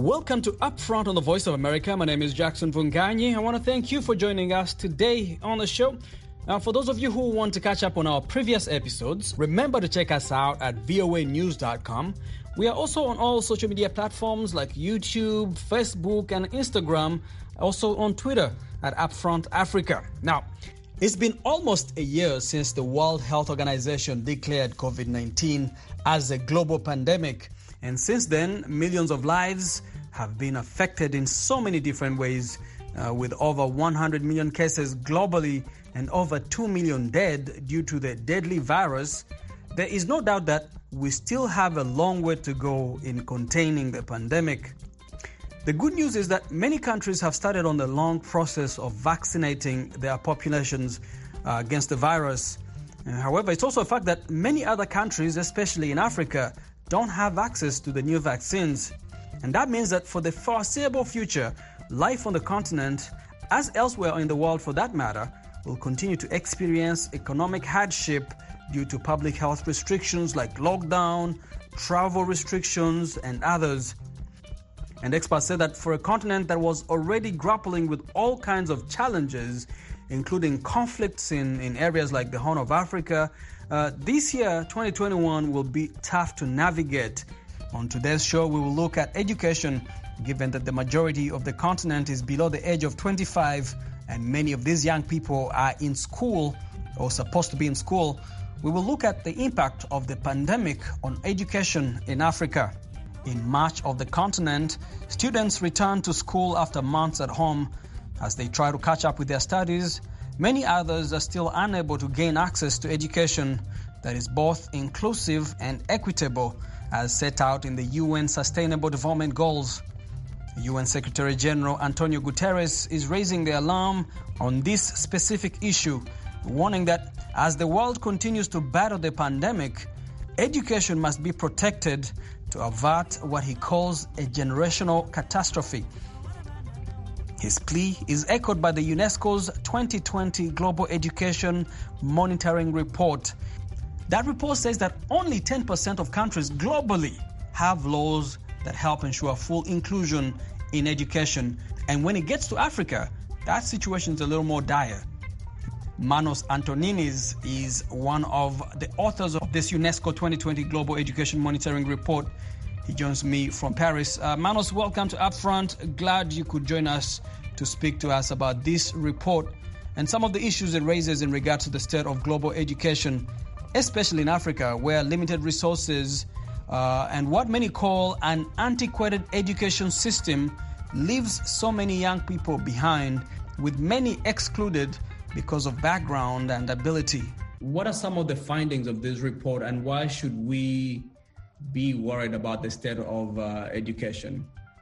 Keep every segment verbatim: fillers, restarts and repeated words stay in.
Welcome to Upfront on the Voice of America. My name is Jackson Vunganyi. I want to thank you for joining us today on the show. Now, for those of you who want to catch up on our previous episodes, remember to check us out at V O A news dot com. We are also on all social media platforms like YouTube, Facebook, and Instagram, also on Twitter at Upfront Africa. Now, it's been almost a year since the World Health Organization declared COVID nineteen as a global pandemic. And since then, millions of lives have been affected in so many different ways, uh, with over one hundred million cases globally and over two million dead due to the deadly virus. There is no doubt that we still have a long way to go in containing the pandemic. The good news is that many countries have started on the long process of vaccinating their populations uh, against the virus. Uh, however, it's also a fact that many other countries, especially in Africa, don't have access to the new vaccines. And that means that for the foreseeable future, life on the continent, as elsewhere in the world for that matter, will continue to experience economic hardship due to public health restrictions like lockdown, travel restrictions, and others. And experts say that for a continent that was already grappling with all kinds of challenges, including conflicts in, in areas like the Horn of Africa, uh, this year, twenty twenty-one, will be tough to navigate. On today's show, we will look at education, given that the majority of the continent is below the age of twenty-five, and many of these young people are in school or supposed to be in school. We will look at the impact of the pandemic on education in Africa. In much of the continent, students return to school after months at home as they try to catch up with their studies. Many others are still unable to gain access to education that is both inclusive and equitable, as set out in the U N Sustainable Development Goals. U N Secretary General Antonio Guterres is raising the alarm on this specific issue, warning that as the world continues to battle the pandemic, education must be protected to avert what he calls a generational catastrophe. His plea is echoed by the UNESCO's twenty twenty Global Education Monitoring Report. That report says that only ten percent of countries globally have laws that help ensure full inclusion in education. And when it gets to Africa, that situation is a little more dire. Manos Antoninis is one of the authors of this UNESCO twenty twenty Global Education Monitoring Report. He joins me from Paris. Uh, Manos, welcome to Upfront. Glad you could join us to speak to us about this report and some of the issues it raises in regard to the state of global education, especially in Africa, where limited resources uh, and what many call an antiquated education system leaves so many young people behind, with many excluded because of background and ability. What are some of the findings of this report, and why should we be worried about the state of uh, education?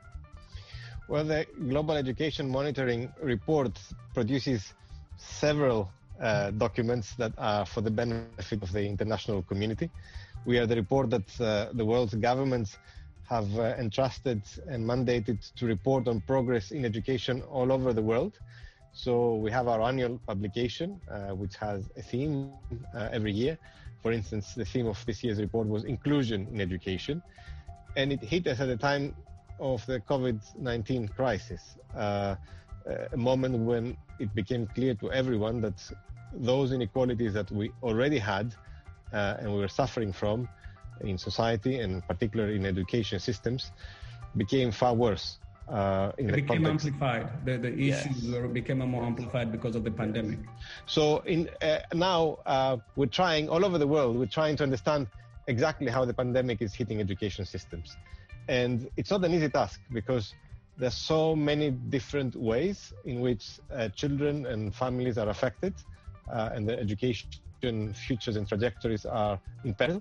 Well, the Global Education Monitoring Report produces several uh, documents that are for the benefit of the international community. We are the report that uh, the world's governments have uh, entrusted and mandated to report on progress in education all over the world. So we have our annual publication, uh, which has a theme uh, every year. For instance, the theme of this year's report was inclusion in education. And it hit us at the time of the COVID nineteen crisis, uh, a moment when it became clear to everyone that those inequalities that we already had uh, and we were suffering from in society, and particularly in education systems, became far worse. Uh, in it the became context. amplified. The, the issues Yes. were, became more amplified because of the pandemic. So in uh, now uh, we're trying all over the world. We're trying to understand exactly how the pandemic is hitting education systems, and it's not an easy task because there's so many different ways in which uh, children and families are affected, uh, and their education futures and trajectories are in peril.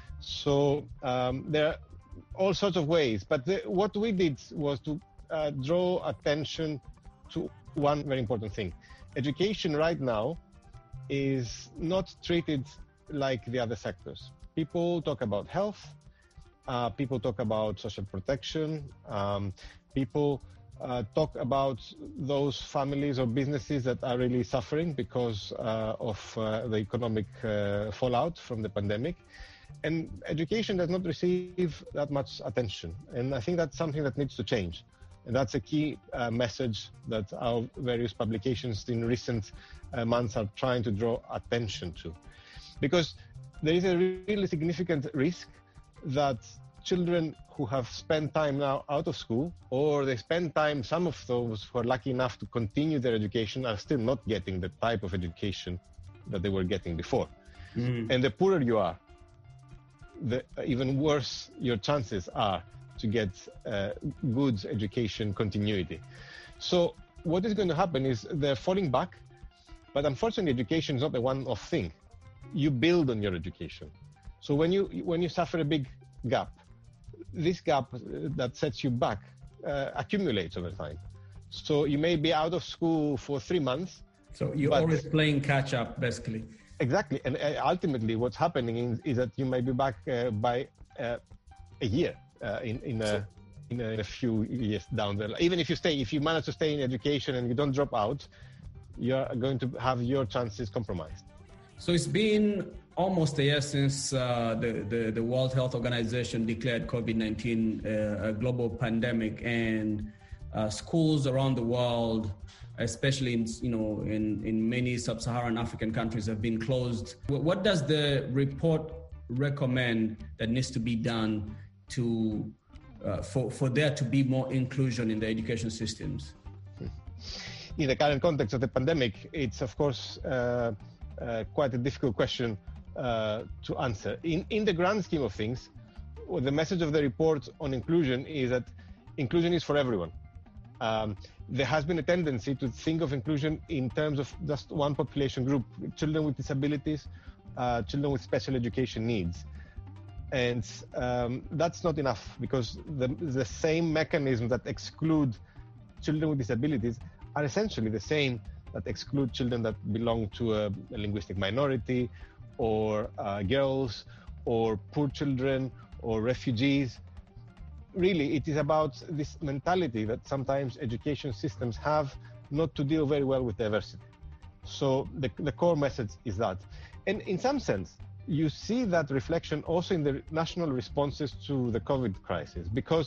So um, there are all sorts of ways. But the, what we did was to Uh, draw attention to one very important thing. Education right now is not treated like the other sectors. People talk about health, uh, people talk about social protection, um, people uh, talk about those families or businesses that are really suffering because uh, of uh, the economic uh, fallout from the pandemic. And education does not receive that much attention. And I think that's something that needs to change. And that's a key uh, message that our various publications in recent uh, months are trying to draw attention to. Because there is a really significant risk that children who have spent time now out of school, or they spend time, some of those who are lucky enough to continue their education are still not getting the type of education that they were getting before. Mm. And the poorer you are, the even worse your chances are to get uh, good education continuity. So what is going to happen is they're falling back, but unfortunately education is not a one-off thing. You build on your education. So when you when you suffer a big gap, this gap that sets you back uh, accumulates over time. So you may be out of school for three months. So you're always playing catch up, basically. Exactly, and uh, ultimately what's happening is, is that you may be back uh, by uh, a year uh, in, in, a, so, in a few years down the line. Even if you stay, if you manage to stay in education and you don't drop out, you're going to have your chances compromised. So it's been almost a year since uh, the, the, the World Health Organization declared COVID nineteen uh, a global pandemic, and uh, schools around the world, especially in, you know, in, in many sub-Saharan African countries, have been closed. What does the report recommend that needs to be done to uh, for, for there to be more inclusion in the education systems? In the current context of the pandemic, it's of course uh, uh, quite a difficult question uh, to answer. In, in the grand scheme of things, well, the message of the report on inclusion is that inclusion is for everyone. Um, there has been a tendency to think of inclusion in terms of just one population group, children with disabilities, uh, children with special education needs. And um, that's not enough, because the, the same mechanisms that exclude children with disabilities are essentially the same that exclude children that belong to a, a linguistic minority, or uh, girls, or poor children, or refugees. Really, it is about this mentality that sometimes education systems have not to deal very well with diversity. So the, the core message is that. And in some sense, you see that reflection also in the national responses to the COVID crisis, because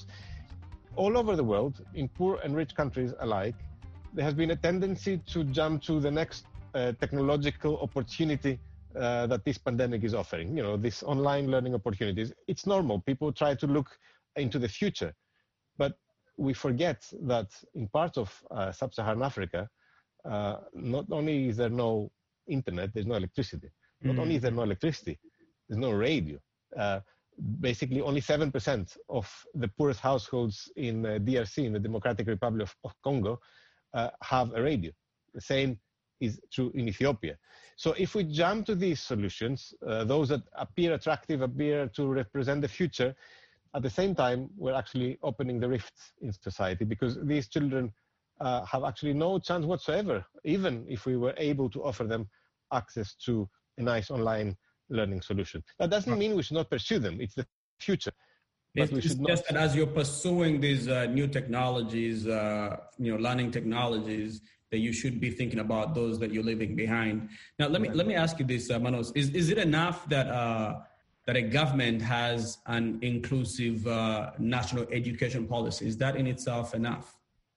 all over the world, in poor and rich countries alike, there has been a tendency to jump to the next uh, technological opportunity uh, that this pandemic is offering. You know, this online learning opportunities. It's normal. People try to look into the future, but we forget that in parts of uh, sub-Saharan Africa, uh, not only is there no internet, there's no electricity. Not mm-hmm. only is there no electricity, there's no radio. Uh, basically, only seven percent of the poorest households in uh, D R C, in the Democratic Republic of, of Congo, uh, have a radio. The same is true in Ethiopia. So if we jump to these solutions, uh, those that appear attractive, appear to represent the future, at the same time, we're actually opening the rifts in society, because these children uh, have actually no chance whatsoever, even if we were able to offer them access to a nice online learning solution. That doesn't mean we should not pursue them. It's the future. But we should just not... as you're pursuing these uh, new technologies, uh, you know, learning technologies, that you should be thinking about those that you're leaving behind. Now, let me let me ask you this, uh, Manos. Is is it enough that uh, that a government has an inclusive uh, national education policy? Is that in itself enough?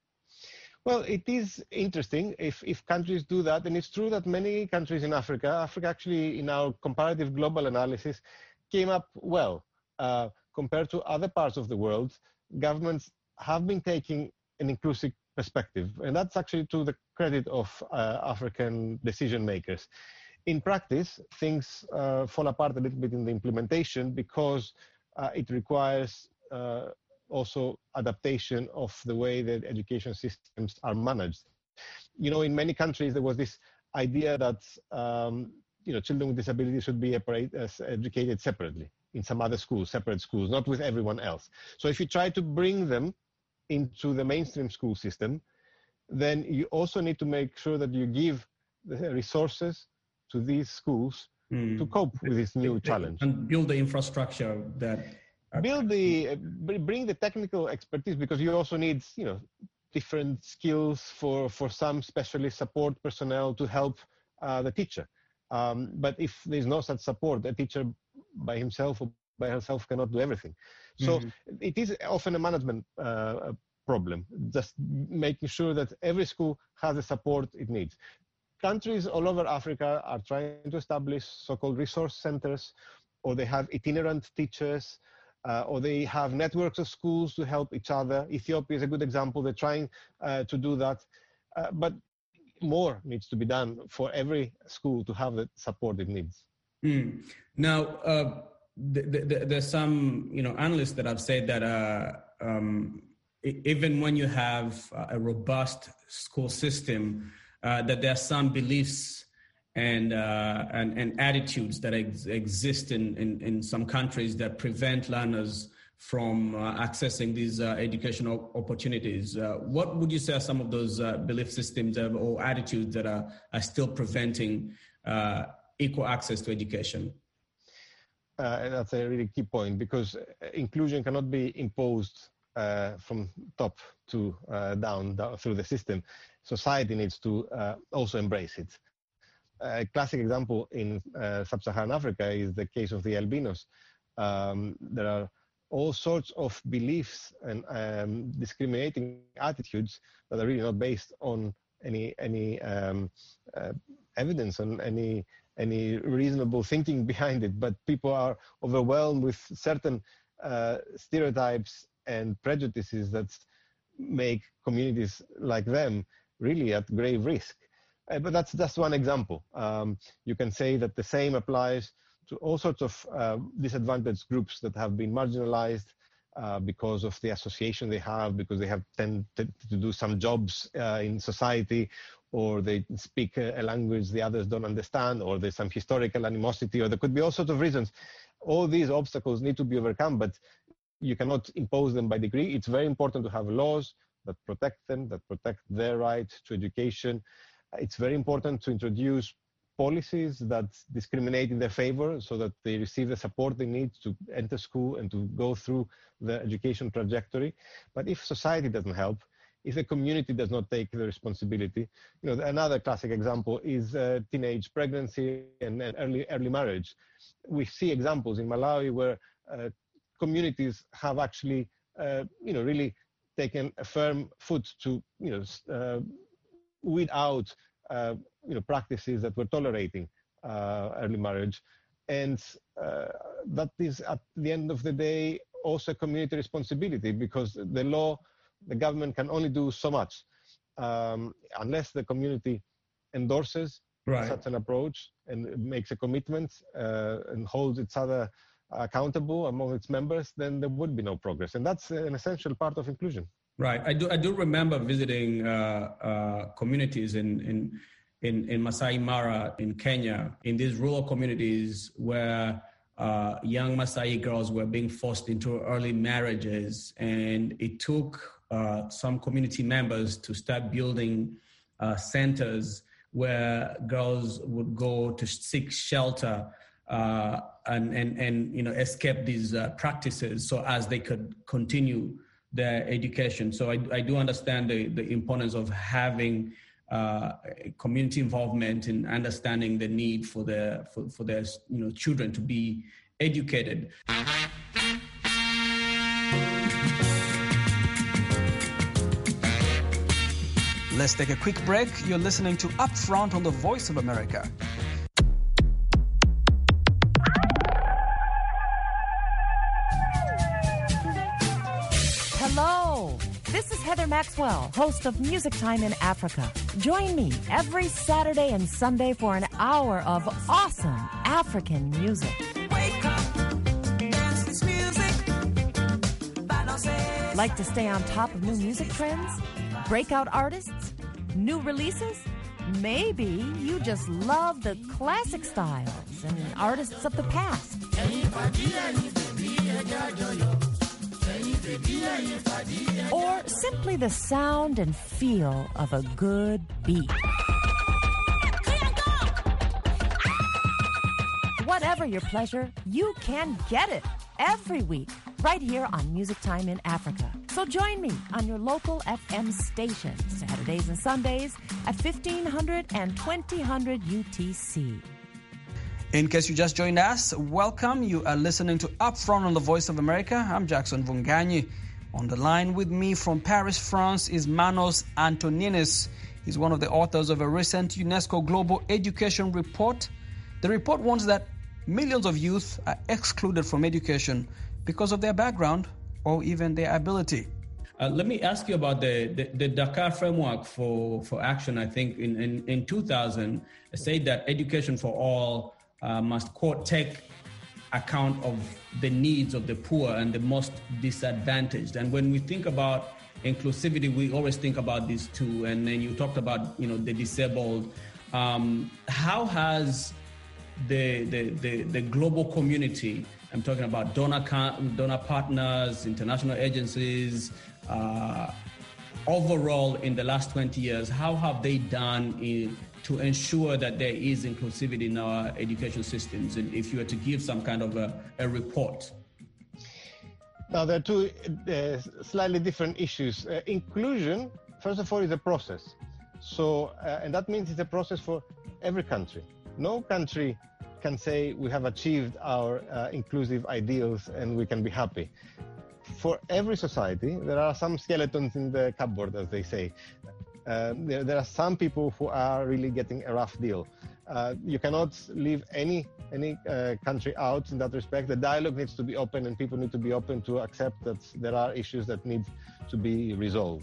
Well, it is interesting if, if countries do that, and it's true that many countries in Africa, Africa actually in our comparative global analysis came up well. Uh, compared to other parts of the world, governments have been taking an inclusive perspective, and that's actually to the credit of uh, African decision makers. In practice, things uh, fall apart a little bit in the implementation, because uh, it requires uh, also adaptation of the way that education systems are managed. You know, in many countries, there was this idea that, um, you know, children with disabilities should be educated separately in some other schools, separate schools, not with everyone else. So if you try to bring them into the mainstream school system, then you also need to make sure that you give the resources to these schools mm. to cope with this new challenge. And build the infrastructure that... Build the, bring the technical expertise, because you also need, you know, different skills for, for some specialist support personnel to help uh, the teacher. Um, but if there's no such support, the teacher by himself or by herself cannot do everything. So mm-hmm. it is often a management uh, problem, just making sure that every school has the support it needs. Countries all over Africa are trying to establish so-called resource centers, or they have itinerant teachers, uh, or they have networks of schools to help each other. Ethiopia is a good example. They're trying uh, to do that. Uh, but more needs to be done for every school to have the support it needs. Mm. Now, uh, th- th- th- there's some, you know, analysts that have said that uh, um, even when you have a robust school system, uh, that there are some beliefs and uh, and, and attitudes that ex- exist in, in, in some countries that prevent learners from uh, accessing these uh, educational opportunities. Uh, what would you say are some of those uh, belief systems or attitudes that are, are still preventing uh, equal access to education? Uh, that's a really key point, because inclusion cannot be imposed uh, from top to uh, down, down through the system. Society needs to uh, also embrace it. A classic example in uh, sub-Saharan Africa is the case of the albinos. Um, there are all sorts of beliefs and um, discriminating attitudes that are really not based on any any um, uh, evidence, on any any reasonable thinking behind it. But people are overwhelmed with certain uh, stereotypes and prejudices that make communities like them really at grave risk. Uh, but that's just one example. Um, you can say that the same applies to all sorts of uh, disadvantaged groups that have been marginalized uh, because of the association they have, because they have tended to do some jobs uh, in society, or they speak a language the others don't understand, or there's some historical animosity, or there could be all sorts of reasons. All these obstacles need to be overcome, but you cannot impose them by decree. It's very important to have laws that protect them, that protect their right to education. It's very important to introduce policies that discriminate in their favor so that they receive the support they need to enter school and to go through the education trajectory. But if society doesn't help, if the community does not take the responsibility, you know, another classic example is uh, teenage pregnancy and, and early early marriage. We see examples in Malawi where uh, communities have actually, uh, you know, really taken a firm foot to, you know, uh, weed out Uh, you know, practices that were tolerating uh, early marriage. And uh, that is, at the end of the day, also a community responsibility, because the law, the government can only do so much. Um, unless the community endorses right. such an approach and makes a commitment uh, and holds each other accountable among its members, then there would be no progress. And that's an essential part of inclusion. Right. I do. I do remember visiting uh, uh, communities in, in in in Masai Mara in Kenya, in these rural communities where uh, young Masai girls were being forced into early marriages, and it took uh, some community members to start building uh, centers where girls would go to seek shelter uh, and and and you know escape these uh, practices, so as they could continue their education. So I, I do understand the, the importance of having uh, community involvement in understanding the need for their for, for their you know children to be educated. Let's take a quick break. You're listening to Upfront on the Voice of America. Hello, this is Heather Maxwell, host of Music Time in Africa. Join me every Saturday and Sunday for an hour of awesome African music. Wake up, dance this music. Like to stay on top of new music trends? Breakout artists? New releases? Maybe you just love the classic styles and artists of the past. Or simply the sound and feel of a good beat. Whatever your pleasure, you can get it every week right here on Music Time in Africa. So join me on your local F M station Saturdays and Sundays at fifteen hundred and twenty hundred U T C. In case you just joined us, welcome. You are listening to Upfront on the Voice of America. I'm Jackson Vunganyi. On the line with me from Paris, France is Manos Antoninis. He's one of the authors of a recent UNESCO Global Education Report. The report warns that millions of youth are excluded from education because of their background or even their ability. Uh, let me ask you about the, the, the Dakar Framework for, for Action. I think in, in, in two thousand, said that education for all uh, must, quote, take account of the needs of the poor and the most disadvantaged. And when we think about inclusivity, we always think about these two. And then you talked about, you know, the disabled. Um, how has the, the, the, the global community, I'm talking about donor, donor partners, international agencies, uh, overall in the last twenty years, how have they done in, to ensure that there is inclusivity in our education systems? And if you were to give some kind of a, a report. Now, there are two uh, slightly different issues. Uh, inclusion, first of all, is a process. So, uh, and that means it's a process for every country. No country can say we have achieved our uh, inclusive ideals and we can be happy. For every society, there are some skeletons in the cupboard, as they say. Uh, there, there are some people who are really getting a rough deal. Uh, you cannot leave any any uh, country out in that respect. The dialogue needs to be open, and people need to be open to accept that there are issues that need to be resolved.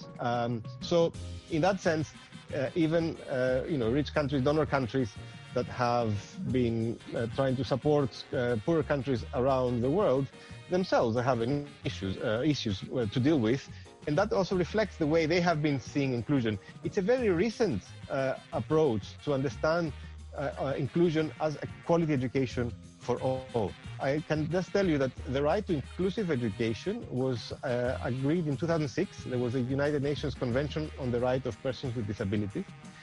Um, so, in that sense, uh, even uh, you know, rich countries, donor countries that have been uh, trying to support uh, poorer countries around the world, themselves are having issues uh, issues uh, to deal with. And that also reflects the way they have been seeing inclusion. It's a very recent uh, approach to understand uh, uh, inclusion as a quality education for all. I can just tell you that the right to inclusive education was uh, agreed in two thousand six. There was a United Nations Convention on the Right of Persons with Disabilities.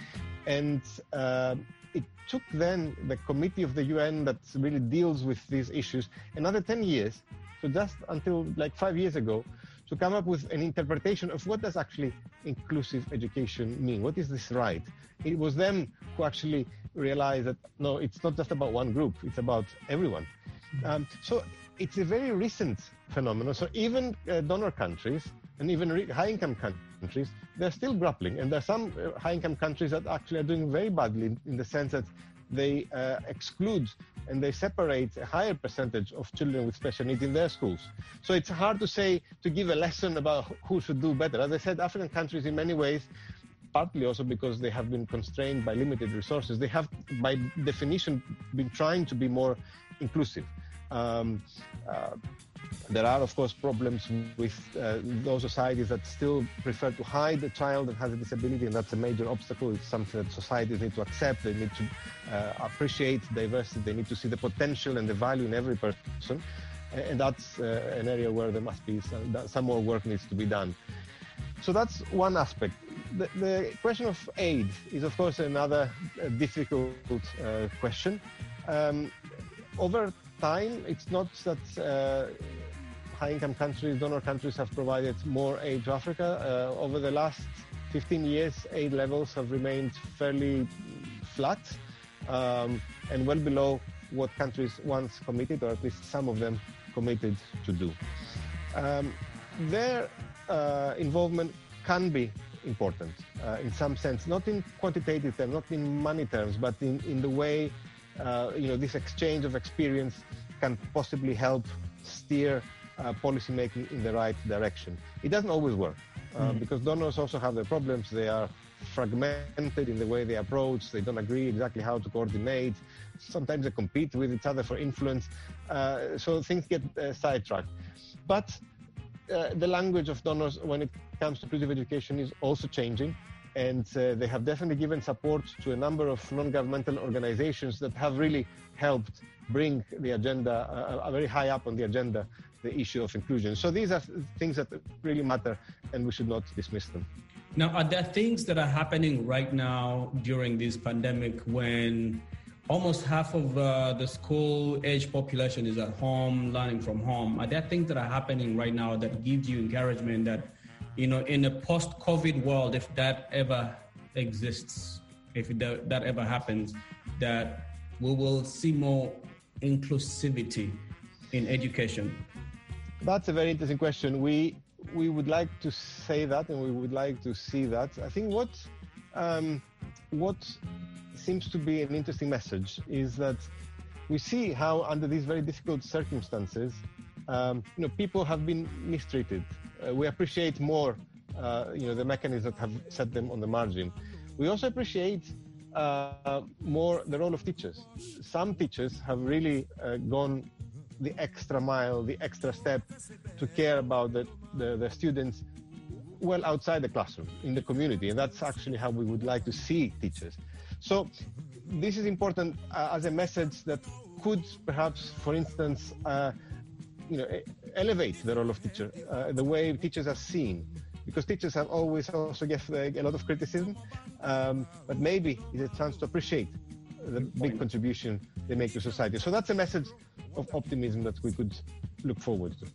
And uh, it took then the committee of the U N that really deals with these issues another ten years, so just until like five years ago, to come up with an interpretation of what does actually inclusive education mean. What is this right? It was them who actually realized that, no, it's not just about one group, it's about everyone. Um, so it's a very recent phenomenon. So even uh, donor countries and even re- high-income countries, they're still grappling. And there are some uh, high-income countries that actually are doing very badly in, in the sense that they uh, exclude and they separate a higher percentage of children with special needs in their schools. So it's hard to say, to give a lesson about who should do better. As I said, African countries in many ways, partly also because they have been constrained by limited resources, they have by definition been trying to be more inclusive. Um, uh, There are, of course, problems with uh, those societies that still prefer to hide a child that has a disability, and that's a major obstacle. It's something that societies need to accept. They need to uh, appreciate diversity. They need to see the potential and the value in every person. And that's uh, an area where there must be some, some more work needs to be done. So that's one aspect. The, the question of aid is, of course, another uh, difficult uh, question. Um, over time, it's not that uh, high-income countries, donor countries have provided more aid to Africa. Uh, over the last fifteen years, aid levels have remained fairly flat um, and well below what countries once committed, or at least some of them committed to do. Um, their uh, involvement can be important uh, in some sense, not in quantitative terms, not in money terms, but in, in the way uh, you know, this exchange of experience can possibly help steer uh, policy making in the right direction. It doesn't always work uh, mm. because donors also have their problems. They are fragmented in the way they approach. They don't agree exactly how to coordinate. Sometimes they compete with each other for influence. Uh, so things get uh, sidetracked. But uh, the language of donors when it comes to inclusive education is also changing. And uh, they have definitely given support to a number of non-governmental organizations that have really helped bring the agenda, uh, very high up on the agenda, the issue of inclusion. So these are things that really matter, and we should not dismiss them. Now, are there things that are happening right now during this pandemic when almost half of uh, the school-age population is at home, learning from home? Are there things that are happening right now that gives you encouragement that, you know, in a post-COVID world, if that ever exists, if that, that ever happens, that we will see more inclusivity in education? That's a very interesting question. We we would like to say that, and we would like to see that. I think what um, what seems to be an interesting message is that we see how under these very difficult circumstances, um, you know, people have been mistreated. Uh, we appreciate more, uh, you know, the mechanisms that have set them on the margin. We also appreciate uh, more the role of teachers. Some teachers have really uh, gone the extra mile, the extra step to care about the, the, the students well outside the classroom, in the community. And that's actually how we would like to see teachers. So this is important uh, as a message that could perhaps, for instance, uh, you know, elevate the role of teacher, uh, the way teachers are seen. Because teachers have always also get a lot of criticism, um, but maybe it's a chance to appreciate the big contribution they make to society. So that's a message of optimism that we could look forward to.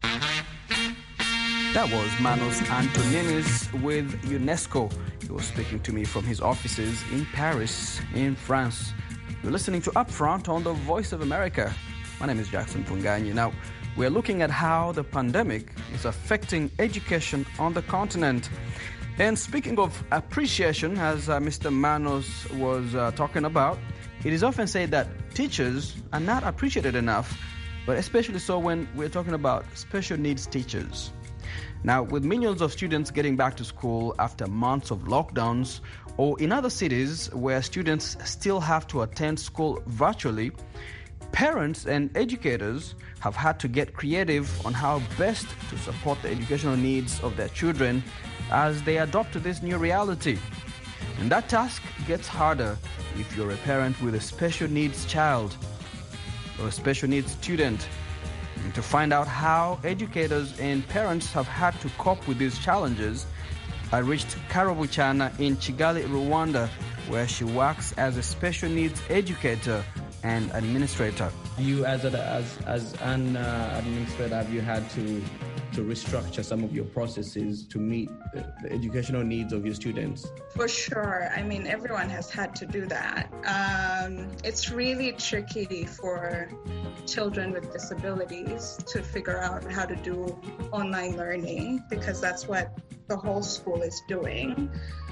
That was Manos Antoninis with UNESCO. He was speaking to me from his offices in Paris, in France. You're listening to Upfront on the Voice of America. My name is Jackson Punganyi. Now, we're looking at how the pandemic is affecting education on the continent. And speaking of appreciation, as uh, Mister Manos was uh, talking about, it is often said that teachers are not appreciated enough, but especially so when we're talking about special needs teachers. Now, with millions of students getting back to school after months of lockdowns, or in other cities where students still have to attend school virtually, parents and educators have had to get creative on how best to support the educational needs of their children as they adopt to this new reality. And that task gets harder if you're a parent with a special needs child or a special needs student. And to find out how educators and parents have had to cope with these challenges, I reached Carol Buchana in Kigali, Rwanda, where she works as a special needs educator and administrator. You, as a, as as an uh, administrator, have you had to to restructure some of your processes to meet the, the educational needs of your students? For sure. I mean, everyone has had to do that. Um, it's really tricky for children with disabilities to figure out how to do online learning because that's what the whole school is doing.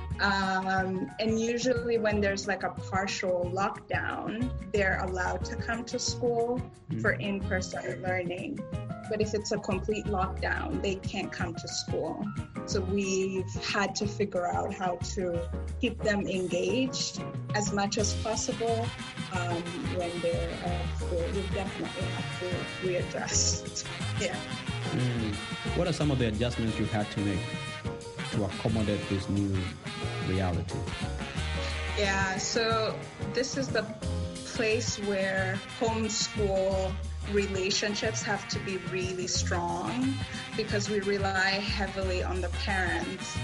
Um, and usually when there's like a partial lockdown, they're allowed to come to school mm-hmm. for in-person learning. But if it's a complete lockdown, they can't come to school. So we've had to figure out how to keep them engaged as much as possible um, when they're at school. We definitely have to readjust. Yeah. Mm. What are some of the adjustments you've had to make to accommodate this new reality? Yeah, so this is the place where homeschool relationships have to be really strong because we rely heavily on the parents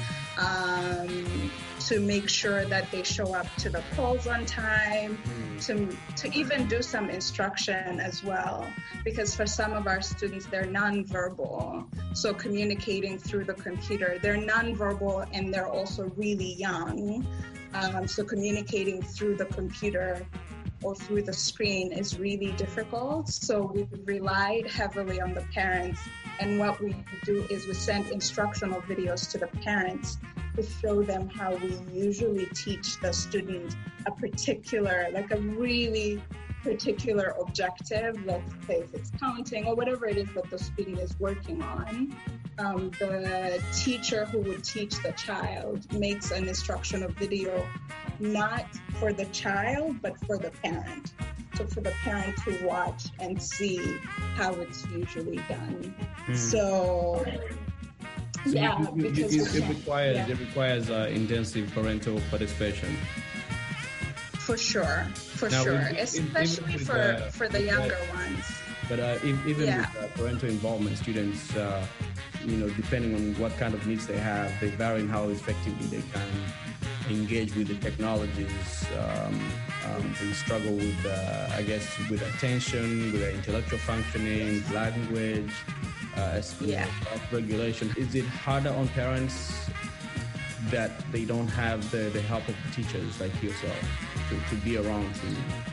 um, to make sure that they show up to the polls on time, to, to even do some instruction as well. Because for some of our students, they're nonverbal. So communicating through the computer, they're nonverbal and they're also really young. Um, so communicating through the computer or through the screen is really difficult. So we've relied heavily on the parents. And what we do is we send instructional videos to the parents to show them how we usually teach the student a particular, like a really particular objective, let's say if it's counting or whatever it is that the student is working on. Um, the teacher who would teach the child makes an instructional video not for the child, but for the parent. So for the parent to watch and see how it's usually done. Mm. So, so yeah, you, you, because you, it, it requires yeah. it requires uh, intensive parental participation. For sure, for now, sure, if, especially if, if, for uh, for the younger uh, ones. But uh, if, even yeah. with uh, parental involvement, students, uh, you know, depending on what kind of needs they have, they vary in how effectively they can engage with the technologies. Um, um, they struggle with, uh, I guess, with attention, with their intellectual functioning, language, uh, yeah. regulation. Is it harder on parents that they don't have the, the help of teachers like yourself to, to be around to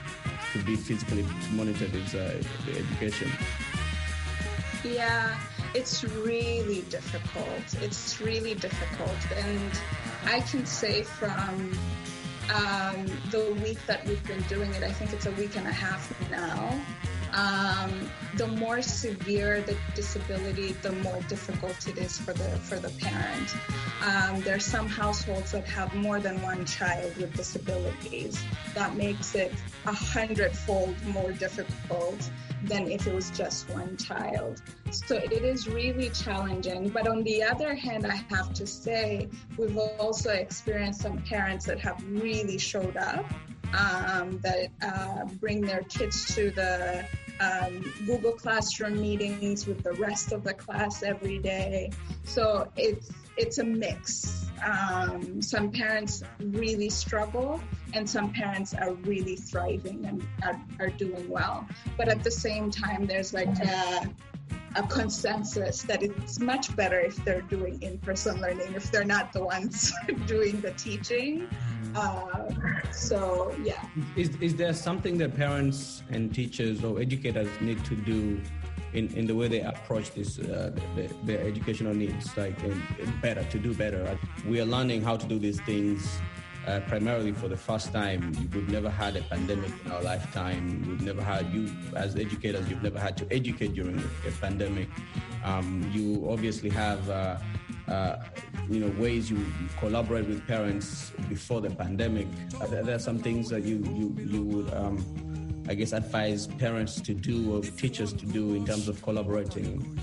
to be physically monitored is uh, the education? Yeah, it's really difficult. It's really difficult. And I can say from um, the week that we've been doing it, I think it's a week and a half now, um, the more severe the disability, the more difficult it is for the for the parent. Um, there are some households that have more than one child with disabilities. That makes it a hundredfold more difficult than if it was just one child. So it is really challenging. But on the other hand, I have to say, we've also experienced some parents that have really showed up, um, that uh, bring their kids to the um, Google Classroom meetings with the rest of the class every day. So it's it's a mix. Um, some parents really struggle, and some parents are really thriving and are, are doing well. But at the same time, there's like a, a consensus that it's much better if they're doing in-person learning, if they're not the ones doing the teaching. Uh, so, yeah. Is, is there something that parents and teachers or educators need to do in, in the way they approach this, uh, the, their educational needs, like in, in better, to do better? We are learning how to do these things uh, primarily for the first time. We've never had a pandemic in our lifetime. We've never had, you as educators, you've never had to educate during a pandemic. Um, you obviously have, uh, uh, you know, ways you collaborate with parents before the pandemic. Are there, are there some things that you, you, you would, um, I guess, advise parents to do or teachers to do in terms of collaborating?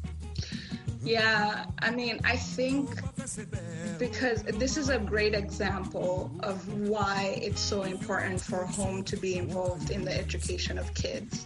Yeah, I mean, I think because this is a great example of why it's so important for home to be involved in the education of kids.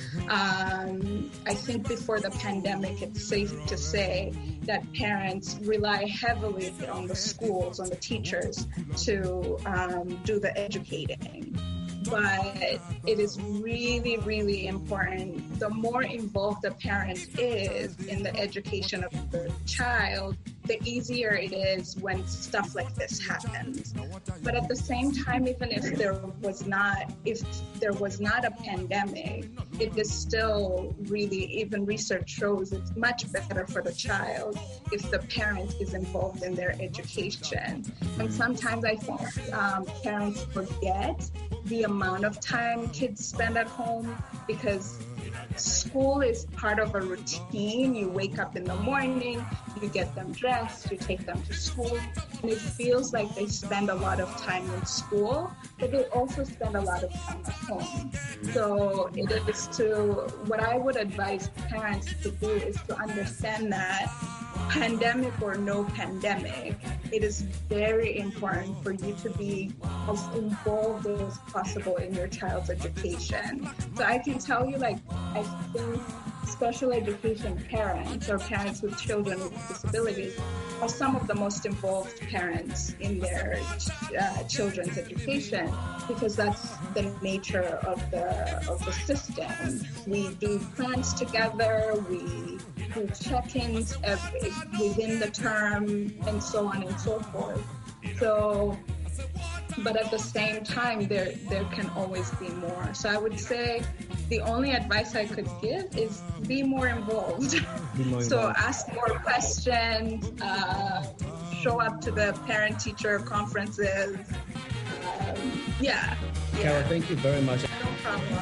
Um, I think before the pandemic, it's safe to say that parents rely heavily on the schools, on the teachers to um, do the educating. But it is really, really important. The more involved the parent is in the education of the child, the easier it is when stuff like this happens. But at the same time, even if there was not, if there was not a pandemic, it is still really, even research shows it's much better for the child if the parent is involved in their education. And sometimes I think um, parents forget the amount of time kids spend at home, because school is part of a routine. You wake up in the morning, you get them dressed, you take them to school, and it feels like they spend a lot of time in school, but they also spend a lot of time at home. So it is to, what I would advise parents to do is to understand that pandemic or no pandemic, it is very important for you to be as involved as possible in your child's education. So I can tell you, like, I think special education parents or parents with children with disabilities are some of the most involved parents in their uh, children's education, because that's the nature of the of the system. We do plans together, we do check-ins every, within the term, and so on and so forth. So, but at the same time, there there can always be more. So I would say the only advice I could give is be more involved. Be more so involved. Ask more questions, uh, show up to the parent-teacher conferences. Um, yeah. yeah. Carol, thank you very much. No problem.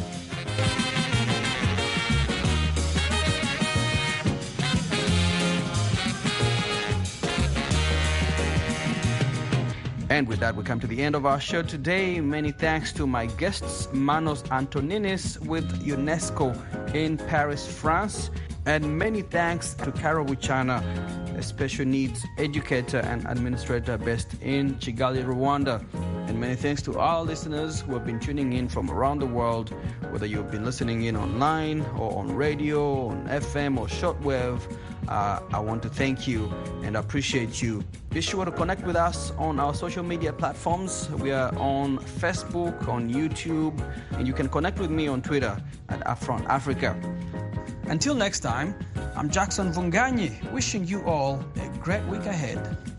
And with that, we come to the end of our show today. Many thanks to my guests, Manos Antoninis with UNESCO in Paris, France. And many thanks to Carol Wichana, a special needs educator and administrator based in Kigali, Rwanda. And many thanks to our listeners who have been tuning in from around the world, whether you've been listening in online or on radio, on F M or shortwave. Uh, I want to thank you and appreciate you. Be sure to connect with us on our social media platforms. We are on Facebook, on YouTube, and you can connect with me on Twitter at Affront Africa. Until next time, I'm Jackson Vunganyi, wishing you all a great week ahead.